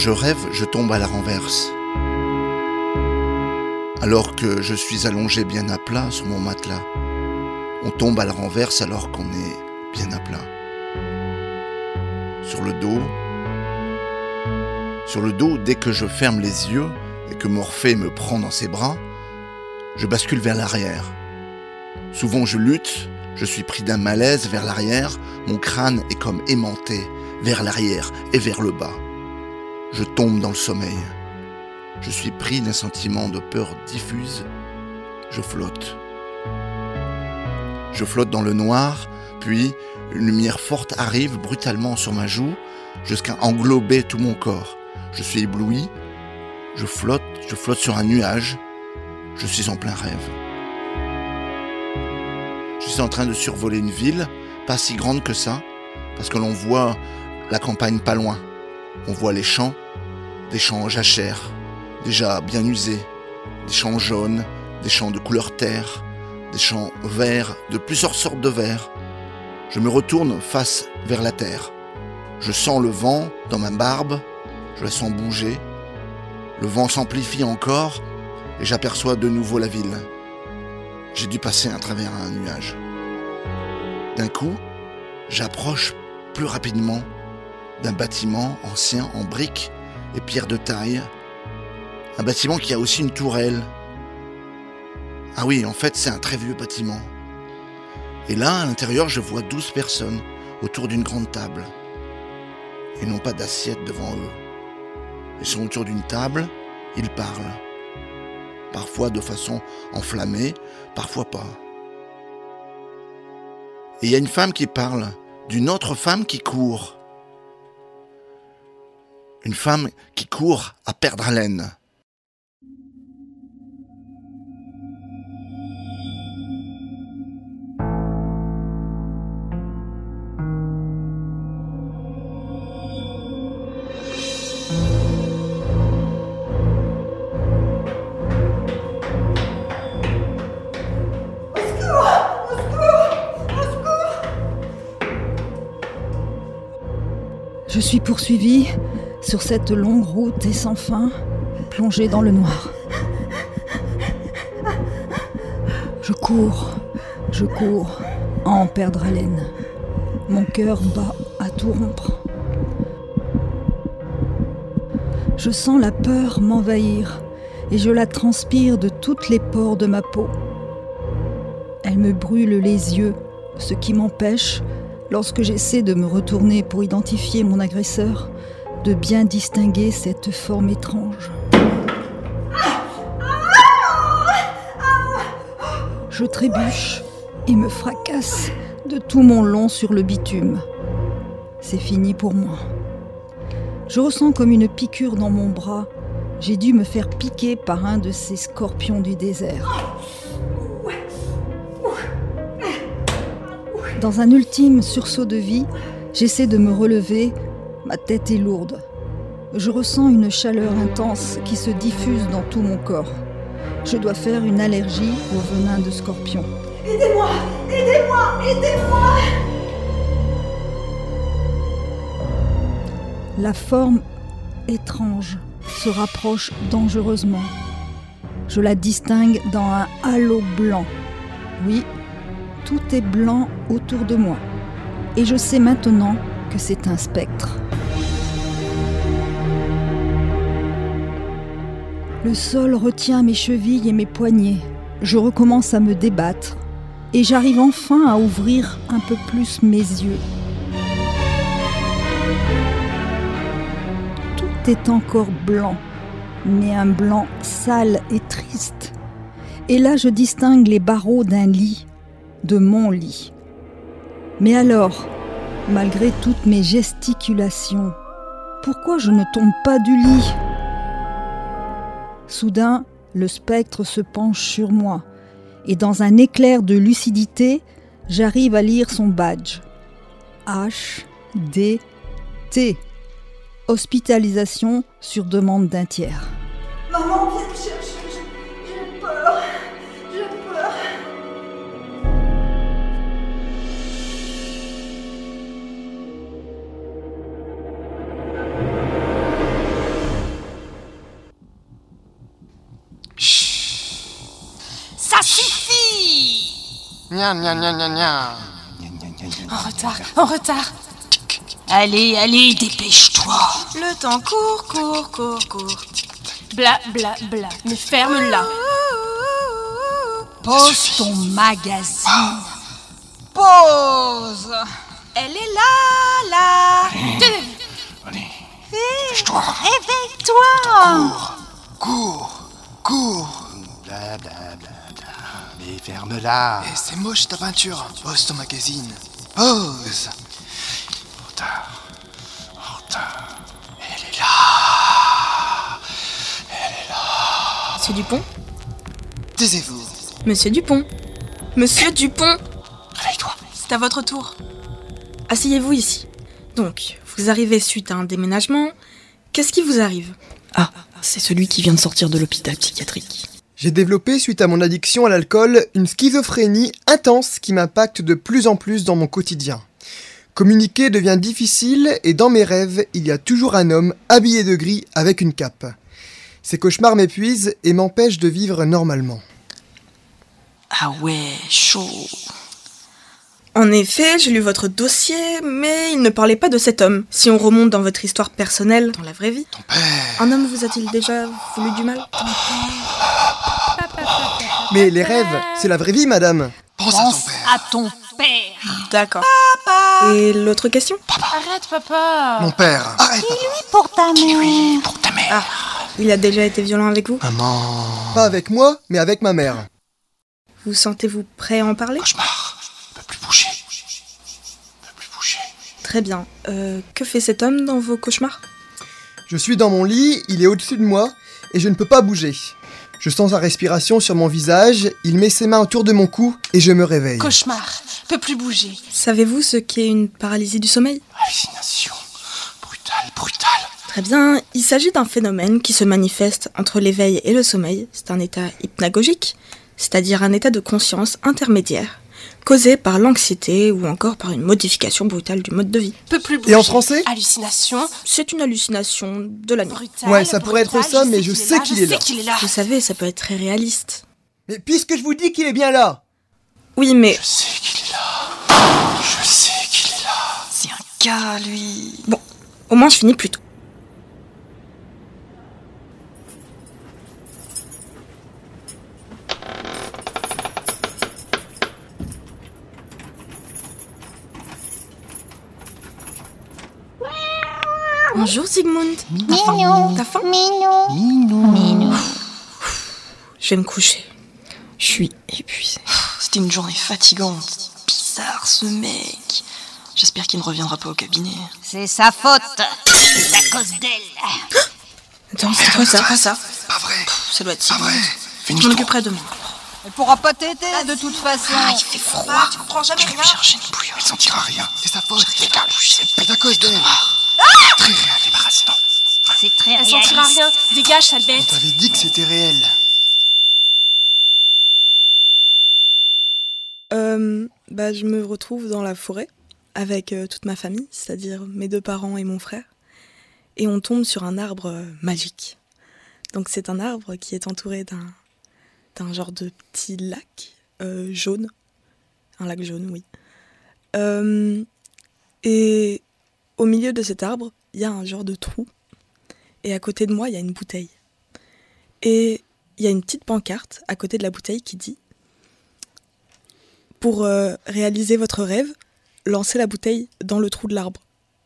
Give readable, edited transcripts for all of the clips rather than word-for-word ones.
je rêve, je tombe à la renverse. Alors que je suis allongé bien à plat sur mon matelas. On tombe à la renverse alors qu'on est bien à plat. Sur le dos, dès que je ferme les yeux et que Morphée me prend dans ses bras, je bascule vers l'arrière. Souvent je lutte, je suis pris d'un malaise vers l'arrière, mon crâne est comme aimanté vers l'arrière et vers le bas. Je tombe dans le sommeil. Je suis pris d'un sentiment de peur diffuse. Je flotte. Je flotte dans le noir, puis une lumière forte arrive brutalement sur ma joue jusqu'à englober tout mon corps. Je suis ébloui, je flotte sur un nuage, je suis en plein rêve. Je suis en train de survoler une ville, pas si grande que ça, parce que l'on voit la campagne pas loin. On voit les champs, des champs en jachère, déjà bien usés, des champs jaunes, des champs de couleur terre, des champs verts, de plusieurs sortes de verts. Je me retourne face vers la terre. Je sens le vent dans ma barbe, je la sens bouger. Le vent s'amplifie encore et j'aperçois de nouveau la ville. J'ai dû passer à travers un nuage. D'un coup, j'approche plus rapidement d'un bâtiment ancien en briques et pierres de taille. Un bâtiment qui a aussi une tourelle. Ah oui, en fait, c'est un très vieux bâtiment. Et là, à l'intérieur, je vois 12 personnes autour d'une grande table. Ils n'ont pas d'assiette devant eux. Ils sont autour d'une table, ils parlent. Parfois de façon enflammée, parfois pas. Et il y a une femme qui parle d'une autre femme qui court. Une femme qui court à perdre haleine. Je suis poursuivie sur cette longue route et sans fin, plongée dans le noir. Je cours, à en perdre haleine. Mon cœur bat à tout rompre. Je sens la peur m'envahir et je la transpire de toutes les pores de ma peau. Elle me brûle les yeux, ce qui m'empêche, lorsque j'essaie de me retourner pour identifier mon agresseur, de bien distinguer cette forme étrange. Je trébuche et me fracasse de tout mon long sur le bitume. C'est fini pour moi. Je ressens comme une piqûre dans mon bras. J'ai dû me faire piquer par un de ces scorpions du désert. Dans un ultime sursaut de vie, j'essaie de me relever, ma tête est lourde. Je ressens une chaleur intense qui se diffuse dans tout mon corps. Je dois faire une allergie au venin de scorpion. Aidez-moi! La forme étrange se rapproche dangereusement. Je la distingue dans un halo blanc. Oui, tout est blanc autour de moi. Et je sais maintenant que c'est un spectre. Le sol retient mes chevilles et mes poignets. Je recommence à me débattre. Et j'arrive enfin à ouvrir un peu plus mes yeux. Tout est encore blanc, mais un blanc sale et triste. Et là, je distingue les barreaux d'un lit, de mon lit. Mais alors, malgré toutes mes gesticulations, pourquoi je ne tombe pas du lit ? Soudain, le spectre se penche sur moi, et dans un éclair de lucidité, j'arrive à lire son badge. H-D-T. Hospitalisation sur demande d'un tiers. Maman, viens me chercher, j'ai peur. suffit. Nya nya nya nya nya. En retard. Allez, dépêche-toi. Le temps court. Bla, mais ferme-la. Pose ton magazine. Pause. Elle est là. Allez, dépêche-toi. Réveille-toi. Cours. Bla bla bla bla. Mais ferme-la. Eh, c'est moche ta peinture. Pose ton magazine. Pose. En retard. Elle est là. Monsieur Dupont. Taisez-vous. Monsieur Dupont. Réveille-toi. C'est à votre tour. Asseyez-vous ici. Donc, vous arrivez suite à un déménagement. Qu'est-ce qui vous arrive ? Ah, c'est celui qui vient de sortir de l'hôpital psychiatrique. J'ai développé, suite à mon addiction à l'alcool, une schizophrénie intense qui m'impacte de plus en plus dans mon quotidien. Communiquer devient difficile et dans mes rêves, il y a toujours un homme habillé de gris avec une cape. Ces cauchemars m'épuisent et m'empêchent de vivre normalement. Ah ouais, chaud. En effet, j'ai lu votre dossier, mais il ne parlait pas de cet homme. Si on remonte dans votre histoire personnelle, dans la vraie vie, Ton père. un homme vous a-t-il déjà voulu du mal ? Mais les rêves, c'est la vraie vie, madame. Pense à ton père. À ton père. D'accord. Et l'autre question ? Arrête, papa. Mon père. Arrête. Pour ta mère. Pour ta mère. Il a déjà été violent avec vous ? Maman. Pas avec moi, mais avec ma mère. Vous sentez-vous prêt à en parler ? Cauchemar. Ne peut plus bouger. Très bien. Que fait cet homme dans vos cauchemars ? Je suis dans mon lit, il est au-dessus de moi, et je ne peux pas bouger. Je sens sa respiration sur mon visage, il met ses mains autour de mon cou, et je me réveille. Cauchemar. Peut plus bouger. Savez-vous ce qu'est une paralysie du sommeil ? Hallucination. Brutale. Très bien, il s'agit d'un phénomène qui se manifeste entre l'éveil et le sommeil. C'est un état hypnagogique, c'est-à-dire un état de conscience intermédiaire, causé par l'anxiété ou encore par une modification brutale du mode de vie. Peut plus bouger. Et en français ? Hallucination. C'est une hallucination de la nuit. Brutale. Ouais, ça pourrait être ça, mais je sais qu'il est là. qu'il est là. Vous savez, ça peut être très réaliste. Mais puisque je vous dis qu'il est bien là. Oui, mais... Je sais qu'il est là. C'est un gars, lui. Bon, au moins je finis plus tôt. Bonjour Sigmund. T'as faim ? Minou. Je vais me coucher. Je suis épuisée. C'était une journée fatigante. Bizarre, ce mec. J'espère qu'il ne reviendra pas au cabinet. C'est sa faute. C'est à cause d'elle. Attends, c'est quoi ça ? Pas vrai. Ça doit être Pas vrai. Sigmund. Je m'en occuperai demain. Elle pourra pas t'aider de toute façon. Il fait froid. Tu comprends jamais Je vais lui chercher une bouillotte. Il sentira rien. C'est sa faute. C'est à cause d'elle. Très réel, débarrassement. C'est très Elle réaliste. sentira rien. Dégage, sale On bête. t'avait dit que c'était réel. Je me retrouve dans la forêt avec toute ma famille, c'est-à-dire mes 2 parents et mon frère. Et on tombe sur un arbre magique. Donc c'est un arbre qui est entouré d'un genre de petit lac jaune. Un lac jaune, oui. Et au milieu de cet arbre, il y a un genre de trou. Et à côté de moi, il y a une bouteille. Et il y a une petite pancarte à côté de la bouteille qui dit « Pour réaliser votre rêve, lancez la bouteille dans le trou de l'arbre. »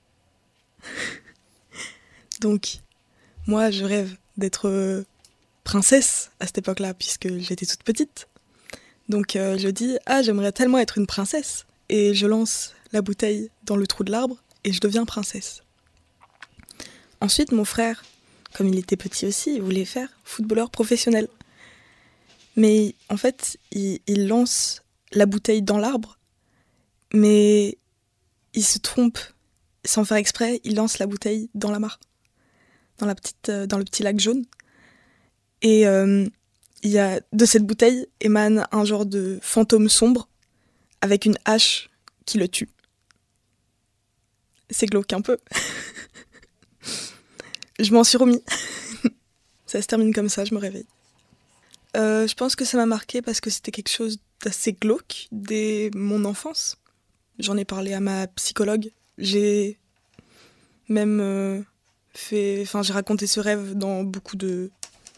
Donc, moi, je rêve d'être princesse à cette époque-là, puisque j'étais toute petite. Donc, je dis « Ah, j'aimerais tellement être une princesse !» Et je lance la bouteille dans le trou de l'arbre et je deviens princesse. Ensuite, mon frère, comme il était petit aussi, il voulait faire footballeur professionnel. Mais en fait, il lance la bouteille dans l'arbre, mais il se trompe. Sans faire exprès, il lance la bouteille dans la mare, dans le petit lac jaune. Et de cette bouteille émane un genre de fantôme sombre avec une hache qui le tue. C'est glauque un peu. Je m'en suis remis. Ça se termine comme ça, je me réveille. Je pense que ça m'a marqué parce que c'était quelque chose d'assez glauque dès mon enfance. J'en ai parlé à ma psychologue. J'ai même j'ai raconté ce rêve dans beaucoup de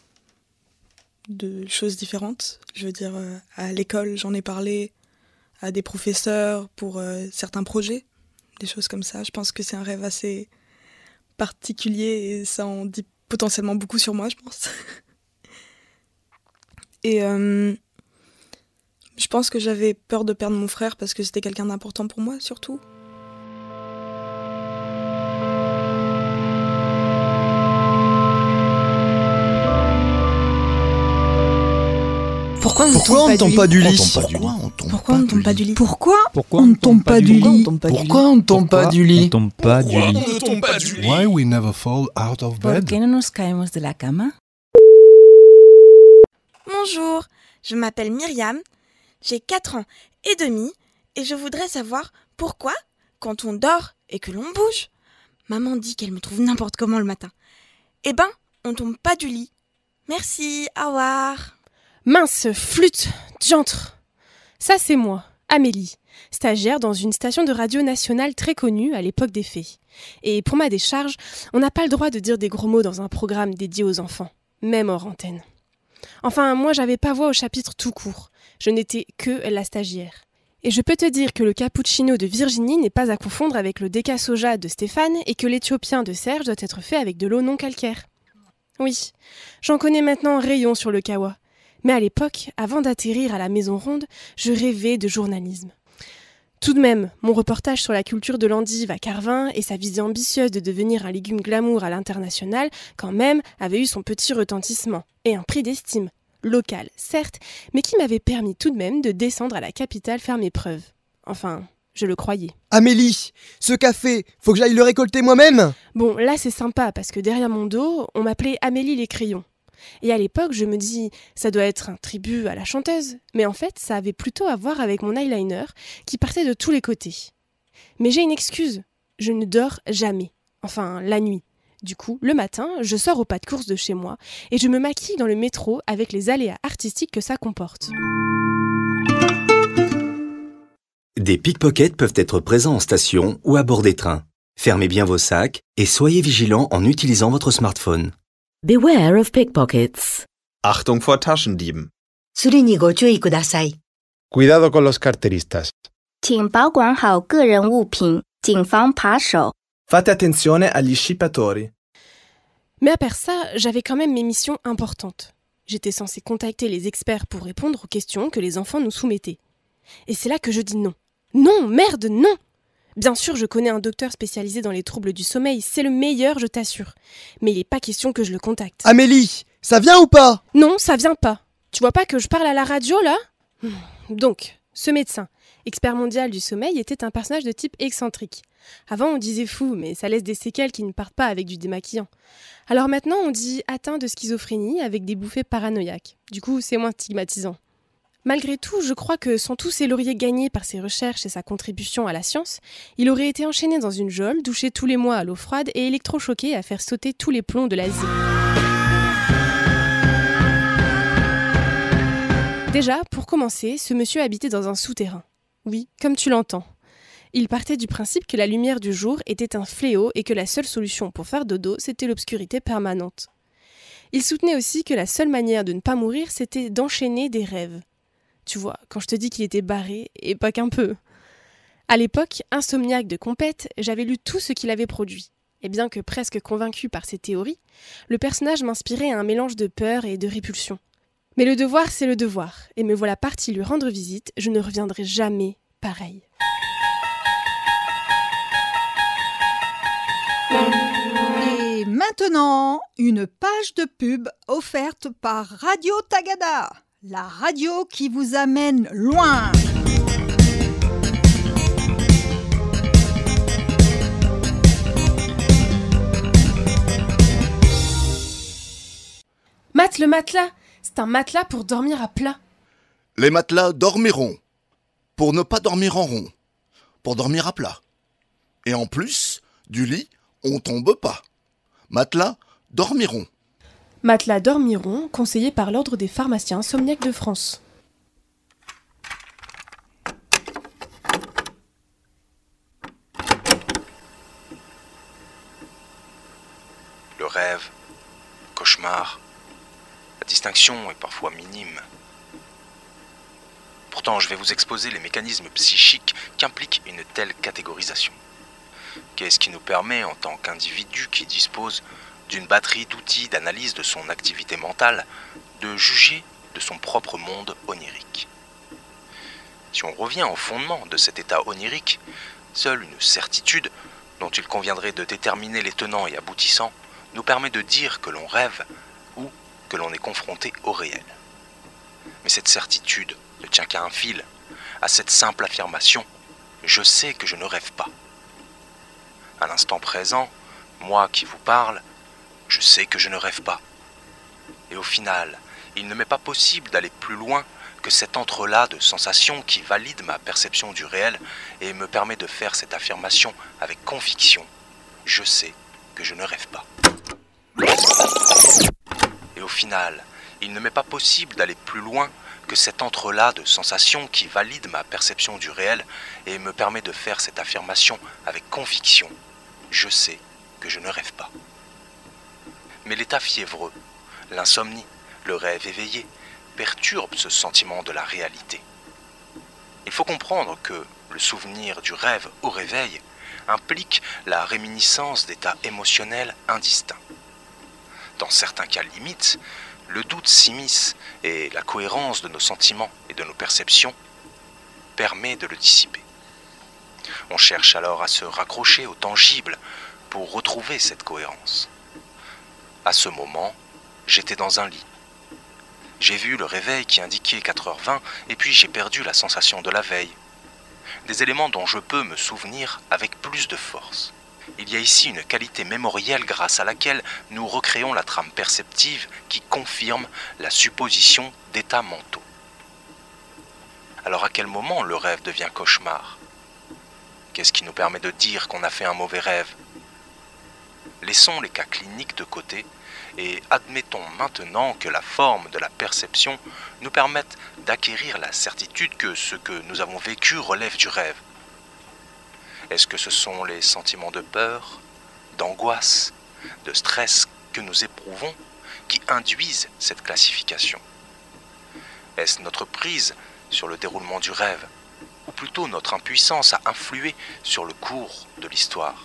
choses différentes. Je veux dire, à l'école, j'en ai parlé à des professeurs pour certains projets, des choses comme ça. Je pense que c'est un rêve assez particulier et ça en dit potentiellement beaucoup sur moi, je pense. Et je pense que j'avais peur de perdre mon frère parce que c'était quelqu'un d'important pour moi, surtout. Pourquoi on ne tombe pas du lit? Pourquoi on ne tombe pas du lit? Pourquoi on ne tombe pas du lit? Pourquoi on ne tombe pas du lit? Why we never fall out of bed? ¿Por qué no nos caemos de la cama? Bonjour, je m'appelle Myriam, j'ai 4 ans et demi et je voudrais savoir pourquoi, quand on dort et que l'on bouge, maman dit qu'elle me trouve n'importe comment le matin. Eh ben, on tombe pas du lit. Merci, au revoir. Mince, flûte, diantre. Ça, c'est moi, Amélie, stagiaire dans une station de radio nationale très connue à l'époque des fées. Et pour ma décharge, on n'a pas le droit de dire des gros mots dans un programme dédié aux enfants, même hors antenne. Enfin, moi, j'avais pas voix au chapitre tout court. Je n'étais que la stagiaire. Et je peux te dire que le cappuccino de Virginie n'est pas à confondre avec le déca soja de Stéphane et que l'éthiopien de Serge doit être fait avec de l'eau non calcaire. Oui, j'en connais maintenant un rayon sur le kawa. Mais à l'époque, avant d'atterrir à la Maison Ronde, je rêvais de journalisme. Tout de même, mon reportage sur la culture de l'endive à Carvin et sa visée ambitieuse de devenir un légume glamour à l'international, quand même, avait eu son petit retentissement et un prix d'estime, local, certes, mais qui m'avait permis tout de même de descendre à la capitale faire mes preuves. Enfin, je le croyais. Amélie, ce café, faut que j'aille le récolter moi-même? Bon, là c'est sympa parce que derrière mon dos, on m'appelait Amélie les crayons. Et à l'époque, je me dis, ça doit être un tribut à la chanteuse. Mais en fait, ça avait plutôt à voir avec mon eyeliner qui partait de tous les côtés. Mais j'ai une excuse, je ne dors jamais. Enfin, la nuit. Du coup, le matin, je sors au pas de course de chez moi et je me maquille dans le métro avec les aléas artistiques que ça comporte. Des pickpockets peuvent être présents en station ou à bord des trains. Fermez bien vos sacs et soyez vigilants en utilisant votre smartphone. Beware of pickpockets. Achtung vor Taschendieben. スリにご注意ください。 Cuidado con los carteristas. 请保管好个人物品，谨防扒手。 Fate attenzione agli scippatori. Mais à part ça, j'avais quand même mes missions importantes. J'étais censée contacter les experts pour répondre aux questions que les enfants nous soumettaient. Et c'est là que je dis non. Non, merde, non! Bien sûr, je connais un docteur spécialisé dans les troubles du sommeil, c'est le meilleur, je t'assure. Mais il n'est pas question que je le contacte. Amélie, ça vient ou pas? Non, ça vient pas. Tu vois pas que je parle à la radio, là? Donc, ce médecin, expert mondial du sommeil, était un personnage de type excentrique. Avant, on disait fou, mais ça laisse des séquelles qui ne partent pas avec du démaquillant. Alors maintenant, on dit atteint de schizophrénie avec des bouffées paranoïaques. Du coup, c'est moins stigmatisant. Malgré tout, je crois que sans tous ces lauriers gagnés par ses recherches et sa contribution à la science, il aurait été enchaîné dans une geôle, douché tous les mois à l'eau froide et électrochoqué à faire sauter tous les plombs de l'Asie. Déjà, pour commencer, ce monsieur habitait dans un souterrain. Oui, comme tu l'entends. Il partait du principe que la lumière du jour était un fléau et que la seule solution pour faire dodo, c'était l'obscurité permanente. Il soutenait aussi que la seule manière de ne pas mourir, c'était d'enchaîner des rêves. Tu vois, quand je te dis qu'il était barré, et pas qu'un peu. À l'époque, insomniaque de compète, j'avais lu tout ce qu'il avait produit. Et bien que presque convaincu par ses théories, le personnage m'inspirait un mélange de peur et de répulsion. Mais le devoir, c'est le devoir, et me voilà partie lui rendre visite, je ne reviendrai jamais pareil. Et maintenant, une page de pub offerte par Radio Tagada, la radio qui vous amène loin. Matt, le matelas, c'est un matelas pour dormir à plat. Les matelas dormiront, pour ne pas dormir en rond, pour dormir à plat. Et en plus, du lit, on tombe pas. Matelas dormiront. Matelas Dormiron, conseillé par l'Ordre des pharmaciens insomniaques de France. Le rêve, le cauchemar, la distinction est parfois minime. Pourtant, je vais vous exposer les mécanismes psychiques qu'implique une telle catégorisation. Qu'est-ce qui nous permet, en tant qu'individu qui dispose d'une batterie d'outils d'analyse de son activité mentale, de juger de son propre monde onirique? Si on revient au fondement de cet état onirique, seule une certitude, dont il conviendrait de déterminer les tenants et aboutissants, nous permet de dire que l'on rêve ou que l'on est confronté au réel. Mais cette certitude ne tient qu'à un fil, à cette simple affirmation « je sais que je ne rêve pas ». À l'instant présent, moi qui vous parle, je sais que je ne rêve pas. Et au final, il ne m'est pas possible d'aller plus loin que cet entrelac de sensations qui valide ma perception du réel et me permet de faire cette affirmation avec conviction « je sais que je ne rêve pas ». Et au final, il ne m'est pas possible d'aller plus loin que cet entrelac de sensations qui valide ma perception du réel et me permet de faire cette affirmation avec conviction « je sais que je ne rêve pas ». Mais l'état fiévreux, l'insomnie, le rêve éveillé perturbent ce sentiment de la réalité. Il faut comprendre que le souvenir du rêve au réveil implique la réminiscence d'états émotionnels indistincts. Dans certains cas limites, le doute s'immisce et la cohérence de nos sentiments et de nos perceptions permet de le dissiper. On cherche alors à se raccrocher au tangible pour retrouver cette cohérence. À ce moment, j'étais dans un lit. J'ai vu le réveil qui indiquait 4h20 et puis j'ai perdu la sensation de la veille. Des éléments dont je peux me souvenir avec plus de force. Il y a ici une qualité mémorielle grâce à laquelle nous recréons la trame perceptive qui confirme la supposition d'états mentaux. Alors à quel moment le rêve devient cauchemar? Qu'est-ce qui nous permet de dire qu'on a fait un mauvais rêve? Laissons les cas cliniques de côté et admettons maintenant que la forme de la perception nous permette d'acquérir la certitude que ce que nous avons vécu relève du rêve. Est-ce que ce sont les sentiments de peur, d'angoisse, de stress que nous éprouvons qui induisent cette classification? Est-ce notre prise sur le déroulement du rêve, ou plutôt notre impuissance à influer sur le cours de l'histoire?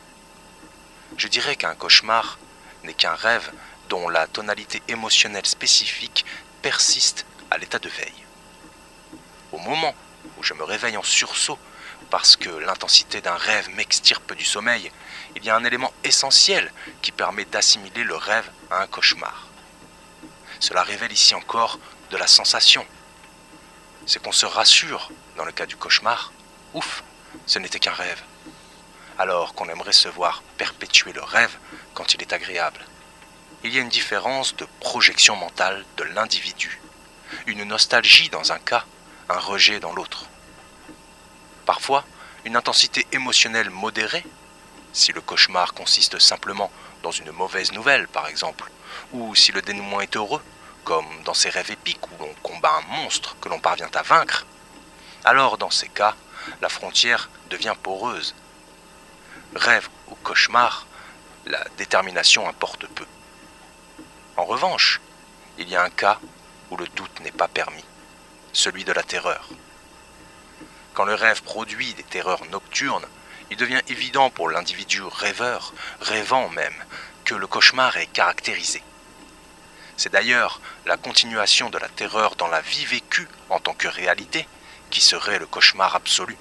Je dirais qu'un cauchemar n'est qu'un rêve dont la tonalité émotionnelle spécifique persiste à l'état de veille. Au moment où je me réveille en sursaut parce que l'intensité d'un rêve m'extirpe du sommeil, il y a un élément essentiel qui permet d'assimiler le rêve à un cauchemar. Cela révèle ici encore de la sensation. C'est qu'on se rassure dans le cas du cauchemar. Ouf, ce n'était qu'un rêve. Alors qu'on aimerait se voir perpétuer le rêve quand il est agréable. Il y a une différence de projection mentale de l'individu. Une nostalgie dans un cas, un rejet dans l'autre. Parfois, une intensité émotionnelle modérée, si le cauchemar consiste simplement dans une mauvaise nouvelle par exemple, ou si le dénouement est heureux, comme dans ces rêves épiques où l'on combat un monstre que l'on parvient à vaincre, alors dans ces cas, la frontière devient poreuse. Rêve ou cauchemar, la détermination importe peu. En revanche, il y a un cas où le doute n'est pas permis, celui de la terreur. Quand le rêve produit des terreurs nocturnes, il devient évident pour l'individu rêveur, rêvant même, que le cauchemar est caractérisé. C'est d'ailleurs la continuation de la terreur dans la vie vécue en tant que réalité qui serait le cauchemar absolu.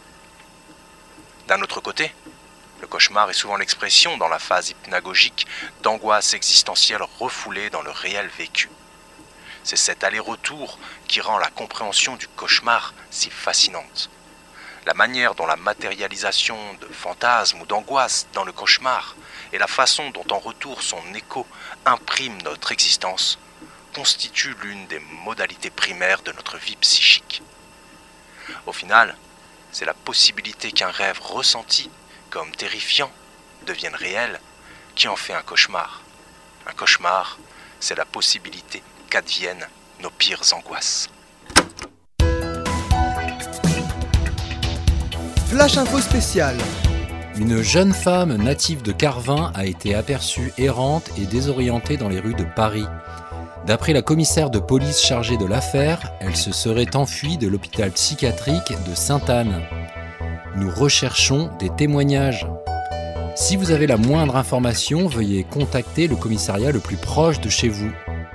D'un autre côté, le cauchemar est souvent l'expression dans la phase hypnagogique d'angoisse existentielle refoulée dans le réel vécu. C'est cet aller-retour qui rend la compréhension du cauchemar si fascinante. La manière dont la matérialisation de fantasmes ou d'angoisse dans le cauchemar et la façon dont en retour son écho imprime notre existence constitue l'une des modalités primaires de notre vie psychique. Au final, c'est la possibilité qu'un rêve ressenti comme terrifiant devienne réel qui en fait un cauchemar. Un cauchemar c'est la possibilité qu'adviennent nos pires angoisses. Flash info spécial. Une jeune femme native de Carvin a été aperçue errante et désorientée dans les rues de Paris. D'après la commissaire de police chargée de l'affaire, elle se serait enfuie de l'hôpital psychiatrique de Sainte-Anne. Nous recherchons des témoignages. Si vous avez la moindre information, veuillez contacter le commissariat le plus proche de chez vous.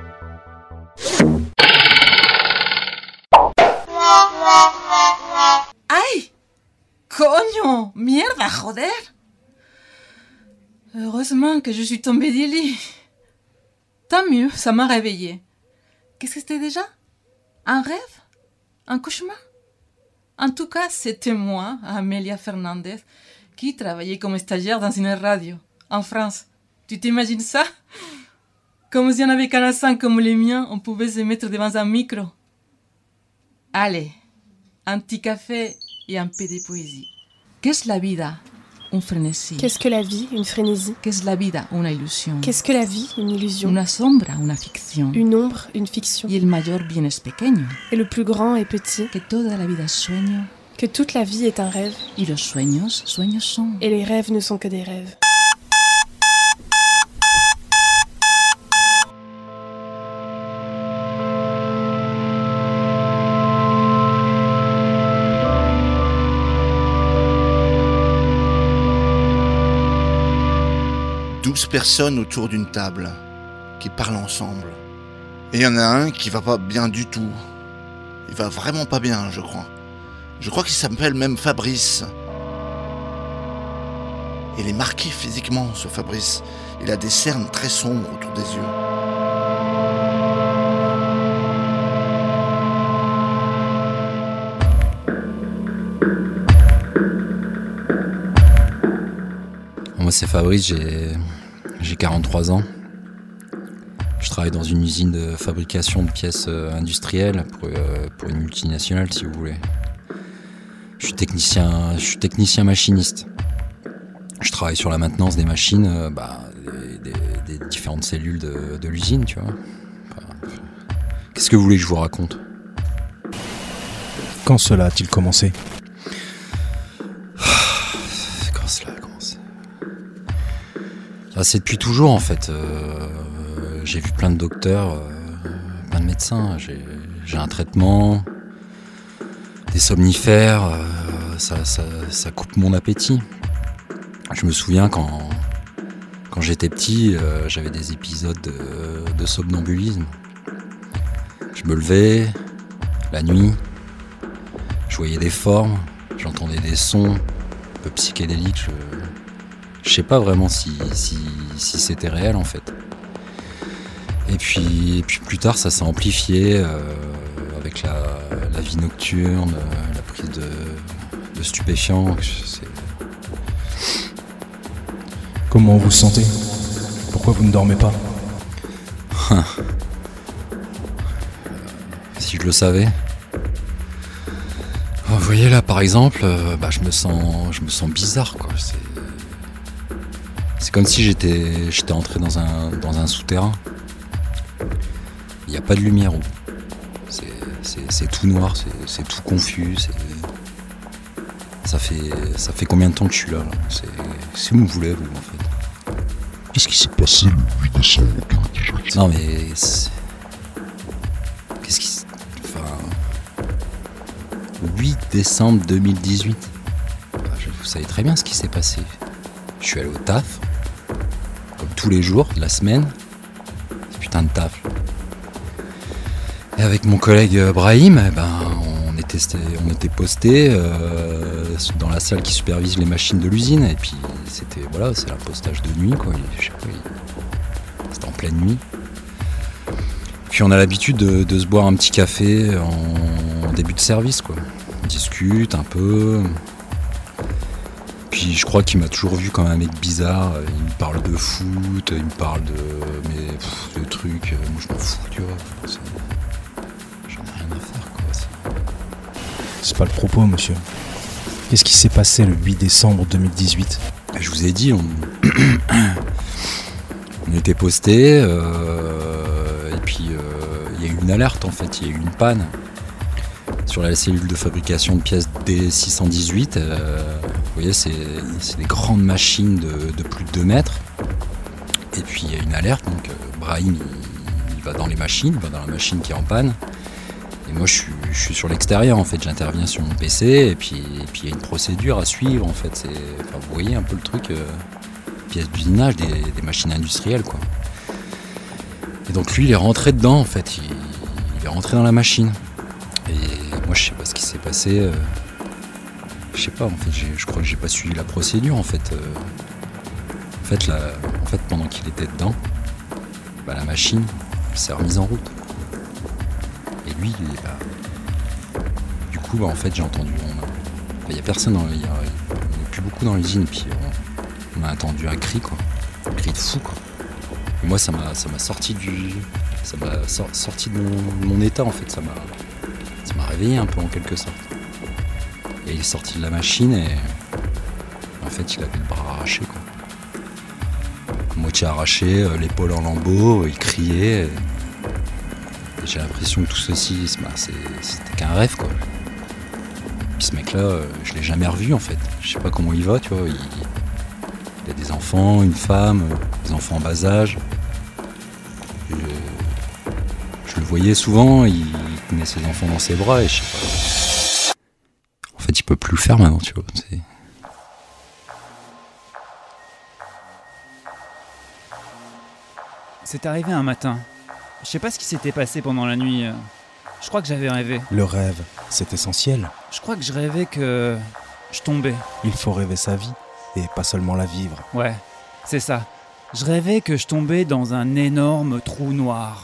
¡Ay! ¡Coño! ¡Mierda, joder! Heureusement que je suis tombée du lit. Tant mieux, ça m'a réveillée. Qu'est-ce que c'était déjà? Un rêve? Un cauchemar? En tout cas, c'était moi, Amélia Fernandez, qui travaillait comme stagiaire dans une radio, en France. Tu t'imagines ça? Comme si on avait qu'un accent comme les miens, on pouvait se mettre devant un micro. Allez, un petit café et un peu de poésie. Qu'est-ce la vida? Un frénésie. Qu'est-ce que la vie? Une frénésie. Qu'est-ce la vida? Una ilusión. Qu'est-ce que la vie? Une illusion. Una sombra, una ficción. Une ombre, une fiction. Y el mayor bien es pequeño. Et le plus grand est petit. Que toda la vida es sueño. Que toute la vie est un rêve. Y los sueños, sueños son. Et les rêves ne sont que des rêves. Personnes autour d'une table qui parlent ensemble. Et il y en a un qui va pas bien du tout. Il va vraiment pas bien, je crois. Je crois qu'il s'appelle même Fabrice. Il est marqué physiquement, ce Fabrice. Il a des cernes très sombres autour des yeux. Moi, c'est Fabrice, j'ai 43 ans. Je travaille dans une usine de fabrication de pièces industrielles pour une multinationale, si vous voulez. Je suis technicien machiniste. Je travaille sur la maintenance des machines, des différentes cellules de l'usine, tu vois. Qu'est-ce que vous voulez que je vous raconte? Quand cela a-t-il commencé? Quand cela a commencé? C'est depuis toujours, en fait. J'ai vu plein de docteurs, plein de médecins. J'ai un traitement, des somnifères, ça coupe mon appétit. Je me souviens quand j'étais petit, j'avais des épisodes de somnambulisme. Je me levais la nuit, je voyais des formes, j'entendais des sons un peu psychédéliques. Je sais pas vraiment si c'était réel, en fait. Et puis plus tard, ça s'est amplifié avec la vie nocturne, la prise de stupéfiants. Comment vous vous sentez? Pourquoi vous ne dormez pas? Si je le savais. Vous voyez là, par exemple, je me sens bizarre, quoi. C'est comme si j'étais entré dans un souterrain. Il n'y a pas de lumière. C'est tout noir, c'est tout confus. Ça fait combien de temps que je suis là? C'est où vous voulez, vous, en fait? Qu'est-ce qui s'est passé le 8 décembre 2018? Non, mais... Qu'est-ce qui... Le 8 décembre 2018. Vous savez très bien ce qui s'est passé. Je suis allé au taf, comme tous les jours de la semaine. C'est putain de taf. Et avec mon collègue Brahim, on était postés dans la salle qui supervise les machines de l'usine. Et puis c'est l'impostage de nuit, quoi. C'était en pleine nuit. Puis on a l'habitude de se boire un petit café en début de service, quoi. On discute un peu. Puis je crois qu'il m'a toujours vu comme un mec bizarre. Il me parle de foot, il me parle de trucs. Moi je m'en fous, tu vois. J'en ai rien à faire, quoi. C'est pas le propos, monsieur. Qu'est-ce qui s'est passé le 8 décembre 2018? Je vous ai dit, on était postés. une alerte en fait, il y a eu une panne sur la cellule de fabrication de pièces D618. Vous voyez, c'est des grandes machines de plus de 2 mètres. Et puis il y a une alerte, donc Brahim il va dans les machines, il va dans la machine qui est en panne. Et moi je suis sur l'extérieur en fait, j'interviens sur mon PC et puis il y a une procédure à suivre en fait. Vous voyez un peu le truc, pièces d'usinage des machines industrielles quoi. Et donc lui il est rentré dedans en fait, il est rentré dans la machine. Et moi je sais pas ce qui s'est passé, je sais pas en fait, je crois que j'ai pas suivi la procédure en fait. En fait pendant qu'il était dedans, la machine s'est remise en route. Et lui, il est là. Du coup, en fait, j'ai entendu. Il n'y a personne, il n'y a plus beaucoup dans l'usine. Puis on a entendu un cri, quoi. Un cri de fou, quoi. Et moi, ça m'a sorti sorti de mon état, en fait. Ça m'a réveillé un peu, en quelque sorte. Et il est sorti de la machine et en fait, il avait le bras arraché, quoi. Moitié arraché, l'épaule en lambeaux, il criait. Et j'ai l'impression que tout ceci, c'était qu'un rêve, quoi. Puis ce mec-là, je l'ai jamais revu, en fait. Je sais pas comment il va, tu vois. Il a des enfants, une femme, des enfants en bas âge. Je le voyais souvent, il tenait ses enfants dans ses bras et je sais pas. En fait, il peut plus le faire maintenant, tu vois. C'est arrivé un matin. Je sais pas ce qui s'était passé pendant la nuit. Je crois que j'avais rêvé. Le rêve, c'est essentiel. Je crois que je rêvais que je tombais. Il faut rêver sa vie, et pas seulement la vivre. Ouais, c'est ça. Je rêvais que je tombais dans un énorme trou noir.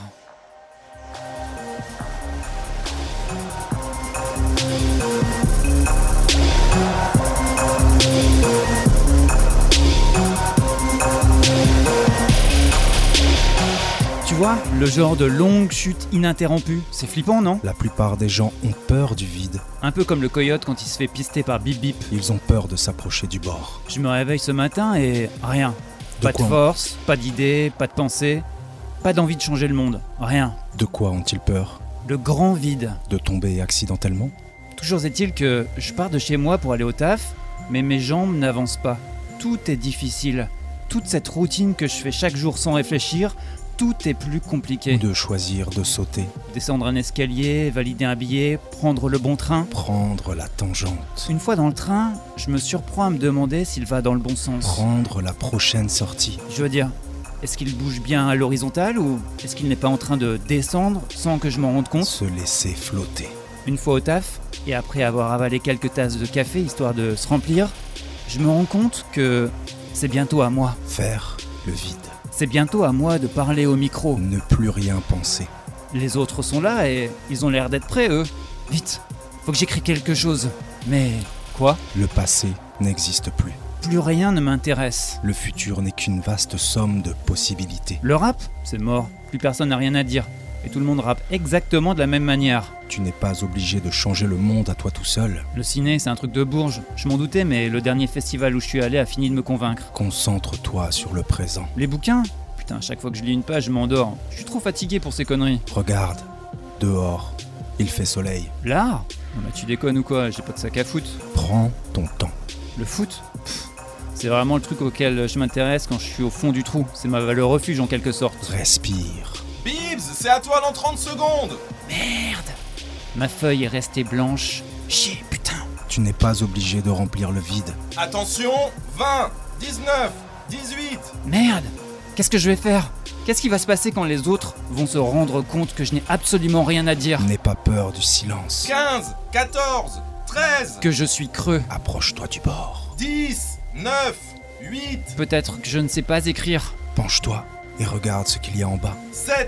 Tu vois, le genre de longue chute ininterrompue. C'est flippant, non ? La plupart des gens ont peur du vide. Un peu comme le coyote quand il se fait pister par Bip Bip. Ils ont peur de s'approcher du bord. Je me réveille ce matin et rien. Pas de force, pas d'idée, pas de pensée, pas d'envie de changer le monde. Rien. De quoi ont-ils peur ? Le grand vide. De tomber accidentellement ? Toujours est-il que je pars de chez moi pour aller au taf, mais mes jambes n'avancent pas. Tout est difficile. Toute cette routine que je fais chaque jour sans réfléchir, tout est plus compliqué. De choisir de sauter. Descendre un escalier, valider un billet, prendre le bon train. Prendre la tangente. Une fois dans le train, je me surprends à me demander s'il va dans le bon sens. Prendre la prochaine sortie. Je veux dire, est-ce qu'il bouge bien à l'horizontale ou est-ce qu'il n'est pas en train de descendre sans que je m'en rende compte ? Se laisser flotter. Une fois au taf, et après avoir avalé quelques tasses de café histoire de se remplir, je me rends compte que c'est bientôt à moi. Faire le vide. C'est bientôt à moi de parler au micro. Ne plus rien penser. Les autres sont là et ils ont l'air d'être prêts, eux. Vite, faut que j'écris quelque chose. Mais quoi ? Le passé n'existe plus. Plus rien ne m'intéresse. Le futur n'est qu'une vaste somme de possibilités. Le rap, c'est mort. Plus personne n'a rien à dire. Et tout le monde rappe exactement de la même manière. Tu n'es pas obligé de changer le monde à toi tout seul. Le ciné, c'est un truc de bourge. Je m'en doutais, mais le dernier festival où je suis allé a fini de me convaincre. Concentre-toi sur le présent. Les bouquins ? Putain, chaque fois que je lis une page, je m'endors. Je suis trop fatigué pour ces conneries. Regarde, dehors, il fait soleil. L'art ? Non mais tu déconnes ou quoi ? J'ai pas de sac à foot. Prends ton temps. Le foot ? C'est vraiment le truc auquel je m'intéresse quand je suis au fond du trou. C'est le refuge en quelque sorte. Respire. Bibbs, c'est à toi dans 30 secondes. Merde. Ma feuille est restée blanche. Chier, putain. Tu n'es pas obligé de remplir le vide. Attention, 20, 19, 18. Merde. Qu'est-ce que je vais faire ? Qu'est-ce qui va se passer quand les autres vont se rendre compte que je n'ai absolument rien à dire ? N'aie pas peur du silence. 15, 14, 13. Que je suis creux. Approche-toi du bord. 10, 9, 8. Peut-être que je ne sais pas écrire. Penche-toi et regarde ce qu'il y a en bas. 7,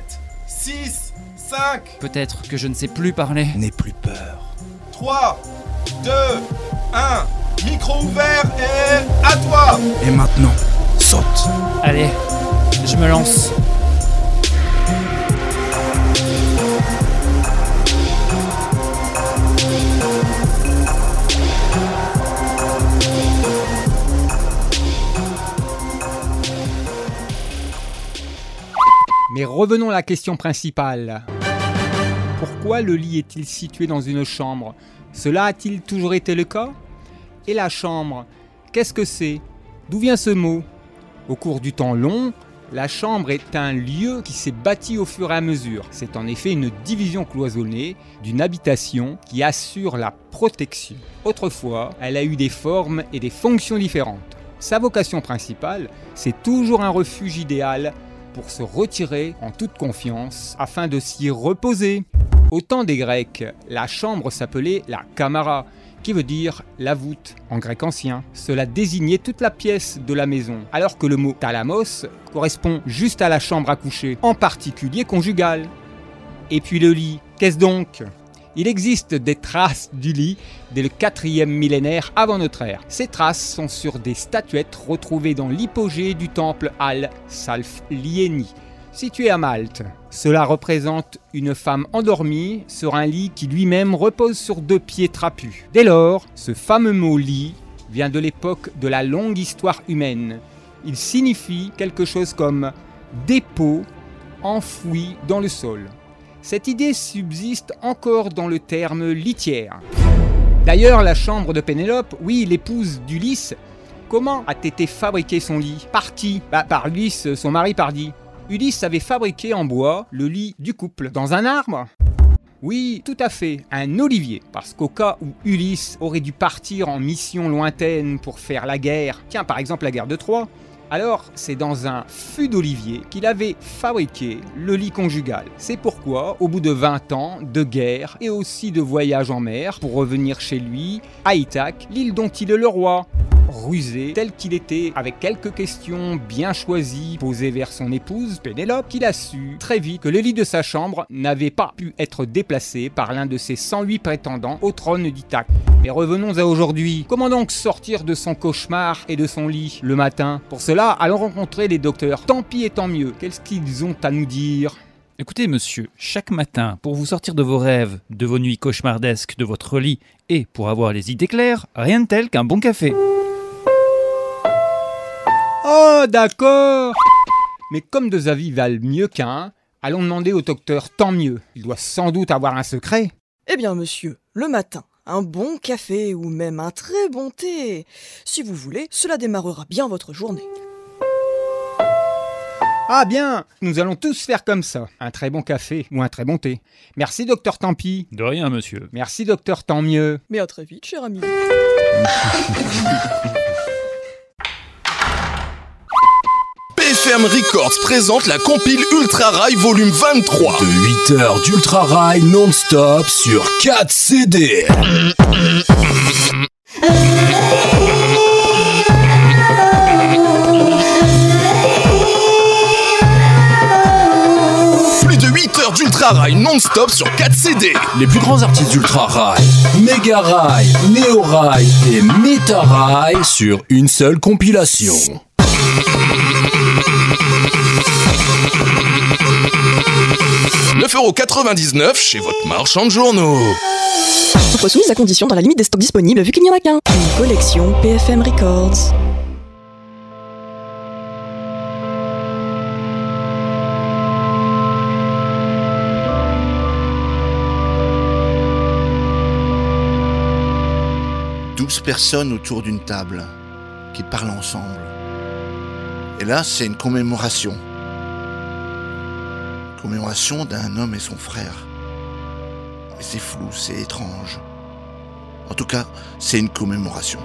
6, 5. Peut-être que je ne sais plus parler. N'aie plus peur. 3, 2, 1. Micro ouvert et à toi. Et maintenant, saute. Allez, je me lance. Mais revenons à la question principale. Pourquoi le lit est-il situé dans une chambre? Cela a-t-il toujours été le cas? Et la chambre, qu'est-ce que c'est? D'où vient ce mot? Au cours du temps long, la chambre est un lieu qui s'est bâti au fur et à mesure. C'est en effet une division cloisonnée d'une habitation qui assure la protection. Autrefois, elle a eu des formes et des fonctions différentes. Sa vocation principale, c'est toujours un refuge idéal pour se retirer en toute confiance afin de s'y reposer. Au temps des Grecs, la chambre s'appelait la kamara, qui veut dire la voûte en grec ancien. Cela désignait toute la pièce de la maison, alors que le mot thalamos correspond juste à la chambre à coucher, en particulier conjugale. Et puis le lit, qu'est-ce donc? Il existe des traces du lit dès le 4e millénaire avant notre ère. Ces traces sont sur des statuettes retrouvées dans l'hypogée du temple Al-Salf-Lieni, situé à Malte. Cela représente une femme endormie sur un lit qui lui-même repose sur 2 pieds trapus. Dès lors, ce fameux mot lit vient de l'époque de la longue histoire humaine. Il signifie quelque chose comme dépôt enfoui dans le sol. Cette idée subsiste encore dans le terme litière. D'ailleurs, la chambre de Pénélope, oui, l'épouse d'Ulysse, comment a été fabriqué son lit? Par qui? Par Ulysse, son mari pardi. Ulysse avait fabriqué en bois le lit du couple. Dans un arbre? Oui, tout à fait, un olivier. Parce qu'au cas où Ulysse aurait dû partir en mission lointaine pour faire la guerre, tiens par exemple la guerre de Troie, alors c'est dans un fût d'olivier qu'il avait fabriqué le lit conjugal. C'est pourquoi, au bout de 20 ans de guerre et aussi de voyage en mer, pour revenir chez lui, à Ithaque, l'île dont il est le roi, rusé tel qu'il était, avec quelques questions bien choisies posées vers son épouse Pénélope, qu'il a su très vite que le lit de sa chambre n'avait pas pu être déplacé par l'un de ses 108 prétendants au trône d'Ithaque. Mais revenons à aujourd'hui. Comment donc sortir de son cauchemar et de son lit le matin? Pour cela, allons rencontrer les docteurs. Tant pis et tant mieux. Qu'est-ce qu'ils ont à nous dire? Écoutez monsieur, chaque matin, pour vous sortir de vos rêves, de vos nuits cauchemardesques, de votre lit, et pour avoir les idées claires, rien de tel qu'un bon café. Oh, d'accord! Mais comme 2 avis valent mieux qu'un, allons demander au docteur tant mieux. Il doit sans doute avoir un secret. Eh bien, monsieur, le matin, un bon café ou même un très bon thé. Si vous voulez, cela démarrera bien votre journée. Ah bien, nous allons tous faire comme ça. Un très bon café ou un très bon thé. Merci, docteur Tant-Pis. De rien, monsieur. Merci, docteur Tant Mieux. Mais à très vite, cher ami. PFM Records présente la compile Ultra Rail volume 23. De 8 heures d'Ultra Rail non-stop sur 4 CD. Plus de 8 heures d'Ultra Rail non-stop sur 4 CD. Les plus grands artistes d'Ultra Rail, Mega Rail, Neo Rail et Meta Rail sur une seule compilation. 9,99€ chez votre marchand de journaux. Offre soumise à condition dans la limite des stocks disponibles vu qu'il n'y en a qu'un. Une collection PFM Records. Personnes autour d'une table qui parlent ensemble. Et là, c'est une commémoration. Commémoration d'un homme et son frère. Mais c'est flou, c'est étrange. En tout cas, c'est une commémoration.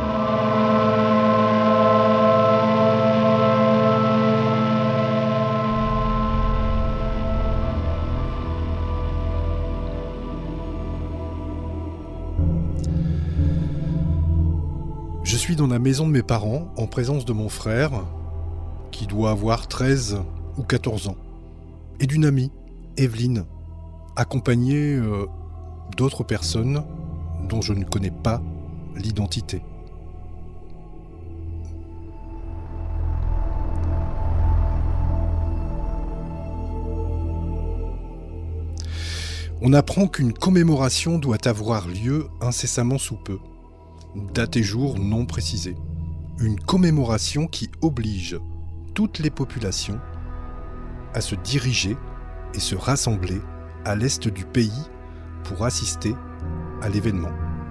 Je suis dans la maison de mes parents, en présence de mon frère, qui doit avoir 13 ou 14 ans, et d'une amie, Evelyne, accompagnée d'autres personnes dont je ne connais pas l'identité. On apprend qu'une commémoration doit avoir lieu incessamment sous peu. Date et jour non précisés. Une commémoration qui oblige toutes les populations à se diriger et se rassembler à l'est du pays pour assister à l'événement.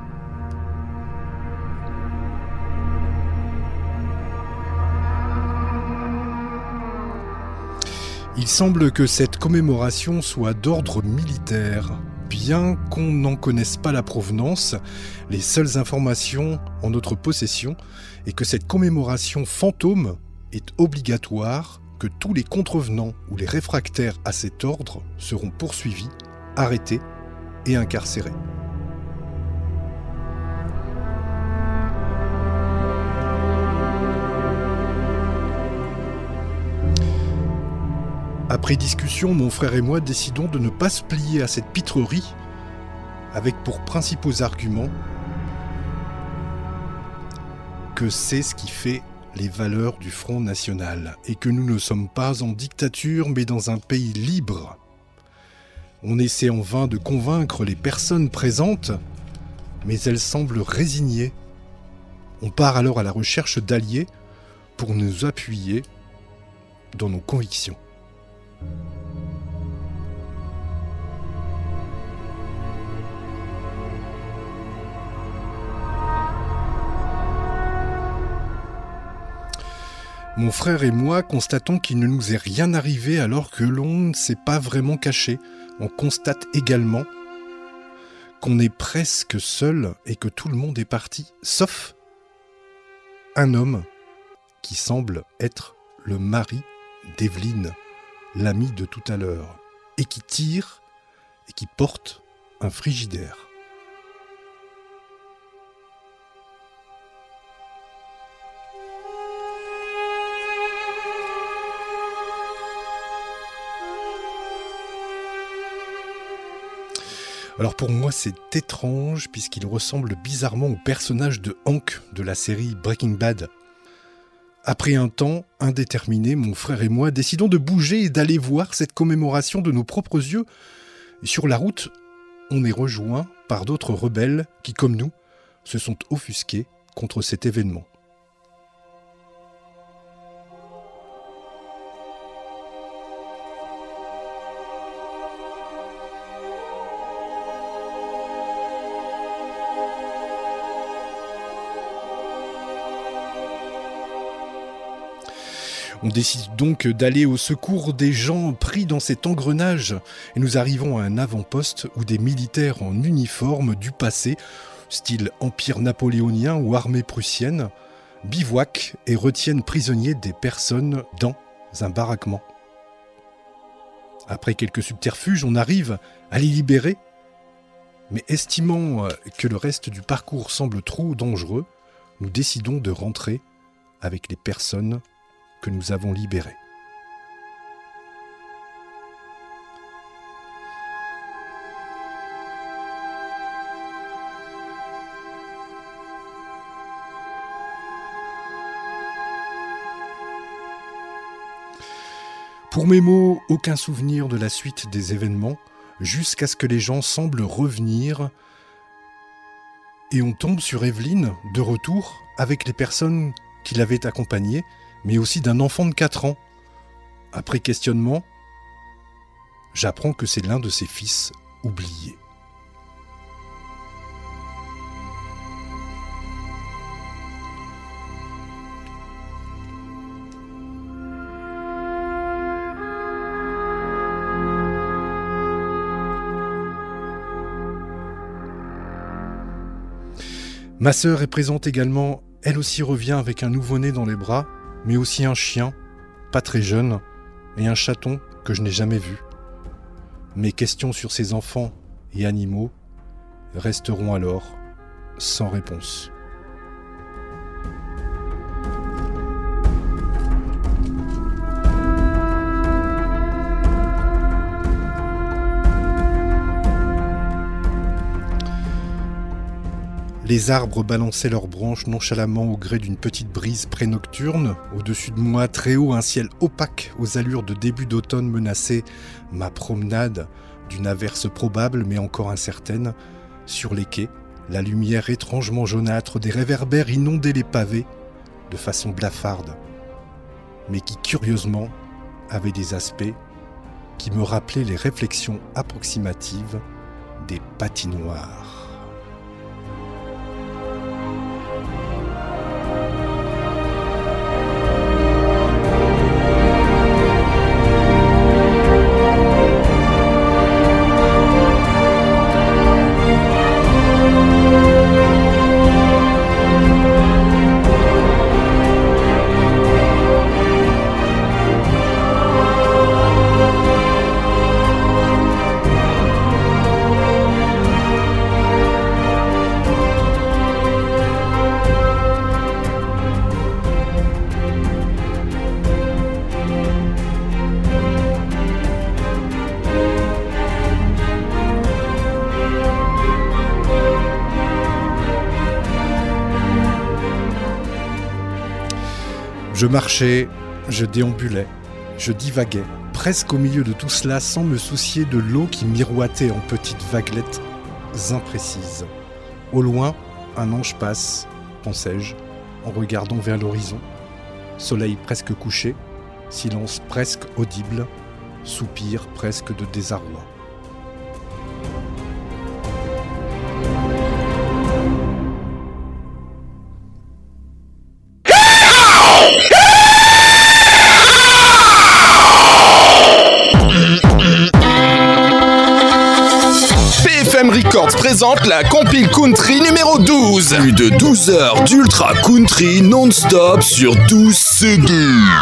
Il semble que cette commémoration soit d'ordre militaire. Bien qu'on n'en connaisse pas la provenance, les seules informations en notre possession est que cette commémoration fantôme est obligatoire, que tous les contrevenants ou les réfractaires à cet ordre seront poursuivis, arrêtés et incarcérés. Après discussion, mon frère et moi décidons de ne pas se plier à cette pitrerie, avec pour principaux arguments que c'est ce qui fait les valeurs du Front National, et que nous ne sommes pas en dictature, mais dans un pays libre. On essaie en vain de convaincre les personnes présentes, mais elles semblent résignées. On part alors à la recherche d'alliés pour nous appuyer dans nos convictions. Mon frère et moi constatons qu'il ne nous est rien arrivé alors que l'on ne s'est pas vraiment caché. On constate également qu'on est presque seul et que tout le monde est parti, sauf un homme qui semble être le mari d'Evelyne, l'ami de tout à l'heure, et qui tire et qui porte un frigidaire. Alors pour moi c'est étrange puisqu'il ressemble bizarrement au personnage de Hank de la série Breaking Bad. Après un temps indéterminé, mon frère et moi décidons de bouger et d'aller voir cette commémoration de nos propres yeux. Et sur la route, on est rejoint par d'autres rebelles qui, comme nous, se sont offusqués contre cet événement. On décide donc d'aller au secours des gens pris dans cet engrenage et nous arrivons à un avant-poste où des militaires en uniforme du passé, style empire napoléonien ou armée prussienne, bivouaquent et retiennent prisonniers des personnes dans un baraquement. Après quelques subterfuges, on arrive à les libérer, mais estimant que le reste du parcours semble trop dangereux, nous décidons de rentrer avec les personnes que nous avons libérées. Pour mes mots, aucun souvenir de la suite des événements, jusqu'à ce que les gens semblent revenir et on tombe sur Evelyne, de retour, avec les personnes qui l'avaient accompagnée, mais aussi d'un enfant de 4 ans. Après questionnement, j'apprends que c'est l'un de ses fils oubliés. Ma sœur est présente également, elle aussi revient avec un nouveau-né dans les bras, mais aussi un chien, pas très jeune, et un chaton que je n'ai jamais vu. Mes questions sur ces enfants et animaux resteront alors sans réponse. Les arbres balançaient leurs branches nonchalamment au gré d'une petite brise pré-nocturne. Au-dessus de moi, très haut, un ciel opaque aux allures de début d'automne menaçait ma promenade d'une averse probable mais encore incertaine. Sur les quais, la lumière étrangement jaunâtre des réverbères inondait les pavés de façon blafarde, mais qui curieusement avait des aspects qui me rappelait les réflexions approximatives des patinoires. Je marchais, je déambulais, je divaguais, presque au milieu de tout cela sans me soucier de l'eau qui miroitait en petites vaguelettes imprécises. Au loin, un ange passe, pensais-je, en regardant vers l'horizon. Soleil presque couché, silence presque audible, soupir presque de désarroi. Records présente la compile country numéro 12. Plus de 12 heures d'ultra country non-stop sur 12 CD.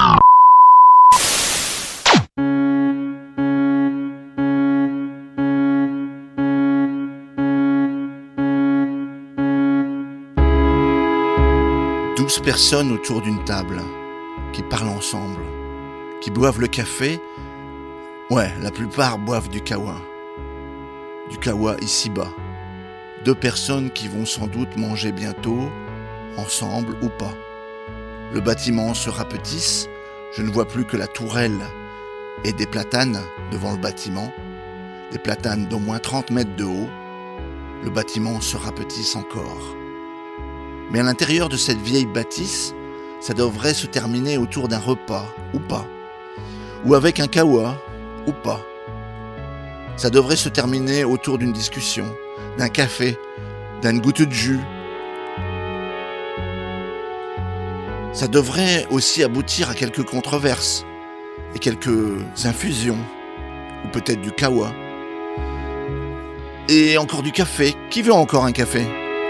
Personnes autour d'une table, qui parlent ensemble, qui boivent le café. Ouais, la plupart boivent du kawa. Du kawa ici-bas. 2 personnes qui vont sans doute manger bientôt, ensemble ou pas. Le bâtiment se rapetisse, je ne vois plus que la tourelle et des platanes devant le bâtiment, des platanes d'au moins 30 mètres de haut. Le bâtiment se rapetisse encore. Mais à l'intérieur de cette vieille bâtisse, ça devrait se terminer autour d'un repas, ou pas. Ou avec un kawa, ou pas. Ça devrait se terminer autour d'une discussion, d'un café, d'une goutte de jus. Ça devrait aussi aboutir à quelques controverses, et quelques infusions, ou peut-être du kawa. Et encore du café. Qui veut encore un café ?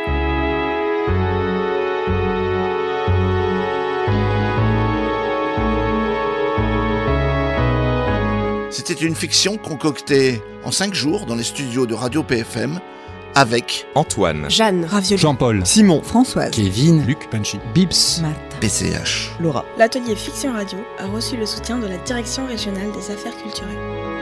C'était une fiction concoctée en 5 jours dans les studios de Radio PFM avec Antoine, Jeanne, Ravioli, Jean-Paul, Simon, Françoise, Kevin, Luc, Panchi, Bips, Martha, PCH. Laura. L'atelier Fiction Radio a reçu le soutien de la Direction régionale des affaires culturelles.